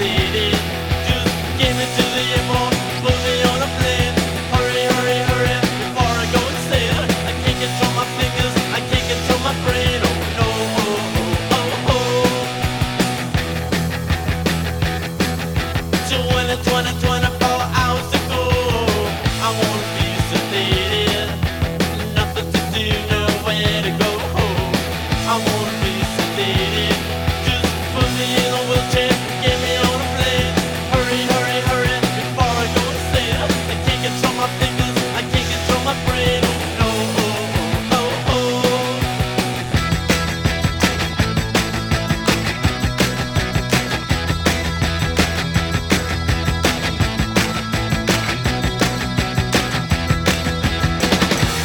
city. Just get me to the airport, put me on a plane. Hurry, hurry, hurry, before I go insane. I can't control my fingers, I can't control my brain. Oh no, oh, oh, oh, oh. 2020.